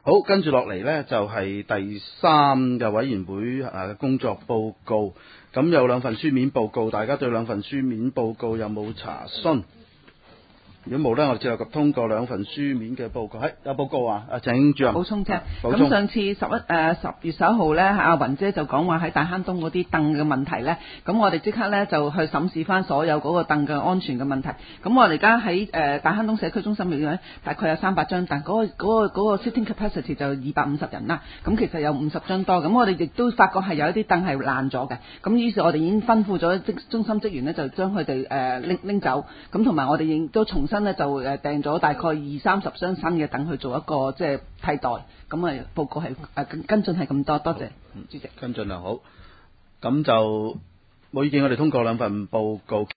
好，跟住落嚟呢，就係第3嘅委員會嘅工作報告。咁有2份書面報告，大家對2份書面報告有冇查詢？如果冇呢，我哋接納及通過2份書面嘅報告。有報告啊，請主任補充啫。 補充。 咁上次10月11號呢，阿雲姐就講話喺大坑東嗰啲凳嘅問題呢，咁我哋即刻呢就去審視翻所有嗰個凳嘅安全嘅問題。咁我哋而家喺大坑東社區中心裏面呢，大概有300張凳，嗰個 sitting capacity 就250人啦。咁其實有50張多。咁我哋亦都發覺係有一啲凳係爛咗嘅。咁於是我哋已經吩咐咗中心職員呢，就將佢哋拎走。咁同埋我哋亦都重新呢，就訂咗大概20-30張新嘅凳去做一個即係替代。咁報告係跟進係咁多，多謝主席。 跟進好。咁就冇意見，我哋通過2份報告。